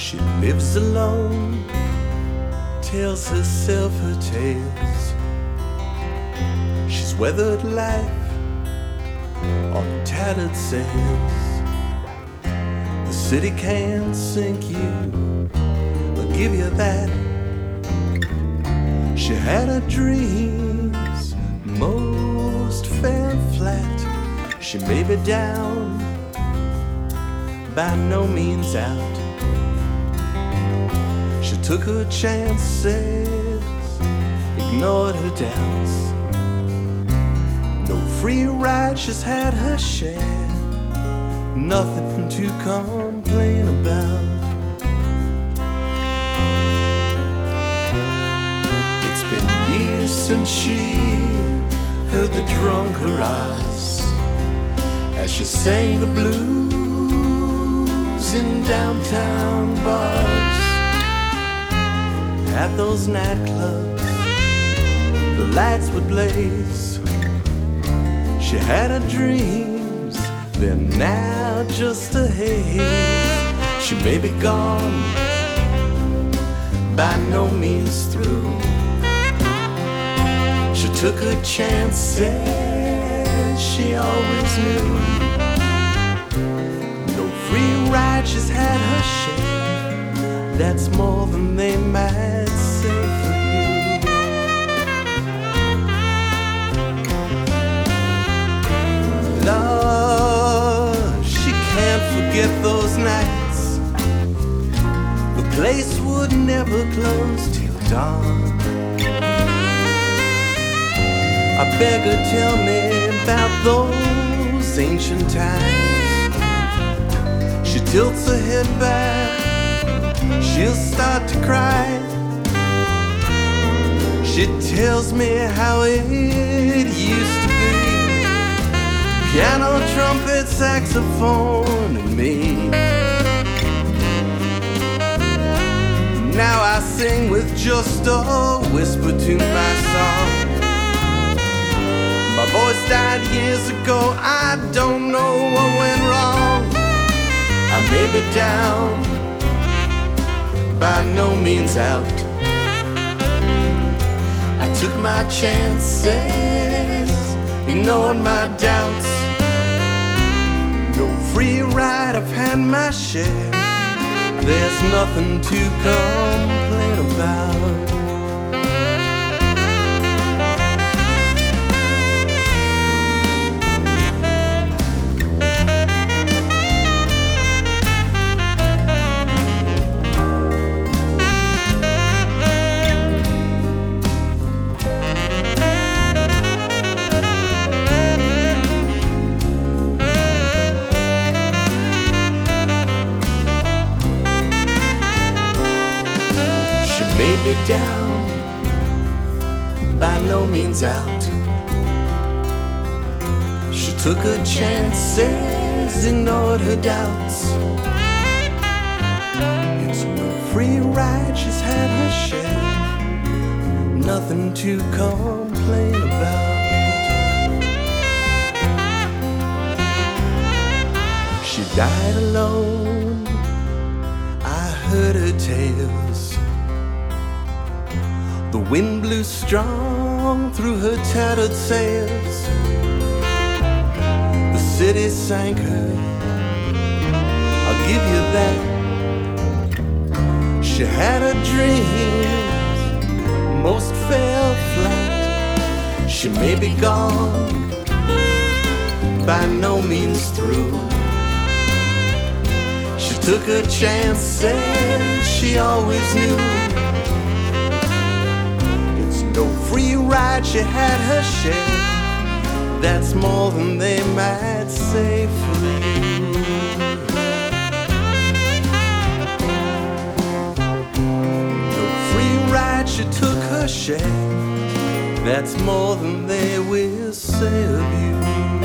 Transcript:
She lives alone, tells herself her tales. She's weathered life on tattered sails. The city can't sink you, I'll give you that. She had her dreams, most fell flat. She may be down, by no means out. She took her chances, ignored her doubts. No free ride, she's had her share, nothing to complain about. It's been years since she heard the drunk hurrahs as she sang the blues in downtown bars. At those nightclubs, the lights would blaze. She had her dreams, they're now just a haze. She may be gone, by no means through. She took her chances, she always knew. No free ride, she's had her share, that's more than they might say for you. Lord, she can't forget those nights. The place would never close till dawn. I beg her, tell me about those ancient times. She tilts her head back, she'll start to cry. She tells me how it used to be. Piano, trumpet, saxophone, and me. Now I sing with just a whisper to my song. My voice died years ago, I don't know what went wrong. I may be down, by no means out. I took my chances, ignored my doubts. No free ride, I've had my share, there's nothing to complain about. May be down, by no means out. She took her chances, ignored her doubts. It's no free ride, she's had her share, nothing to complain about. She died alone, I heard her tales. The wind blew strong through her tattered sails. The city sank her, I'll give you that. She had her dreams, most fell flat. She may be gone, by no means through. She took her chances, she always knew. No free ride, she had her share, that's more than they might say for you. No free ride, she took her share, that's more than they will say of you.